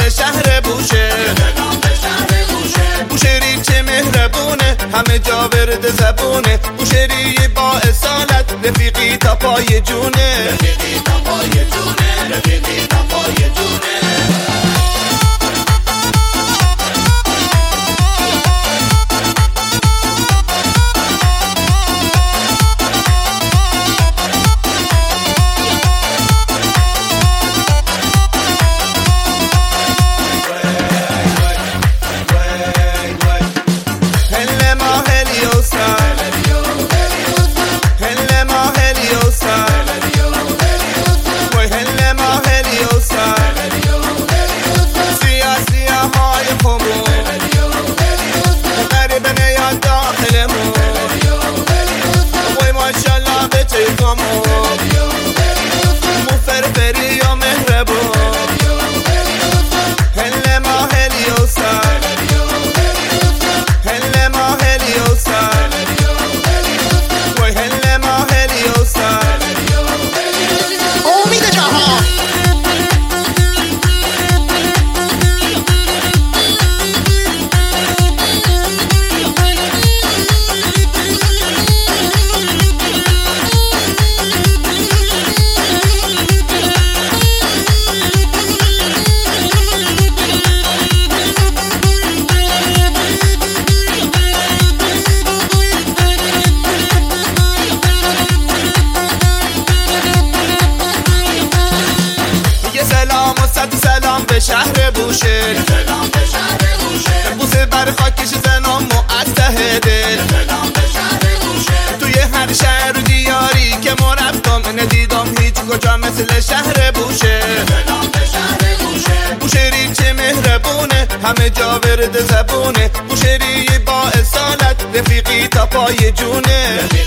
به شهر بوشه، بوشهری چه مهربونه، همه جا ورد زبونه. بوشهری با اصالت، رفیقی تا پای جونه، رفیقی تا پای جونه، رفیقی تا پای جونه. سلام به شهر بوشهر، سلام به شهر بوشهر. بوسه بر خاکش زنم معطه دل، سلام به شهر بوشهر. توی هر شهر و دیاری که ما رفتم ندیدم هیچ کجا مثل شهر بوشهر، سلام به شهر بوشهر. بوشهری چه مهربونه، همه جا ورد زبونه. بوشهری با اصالت، رفیقی تا پای جونه.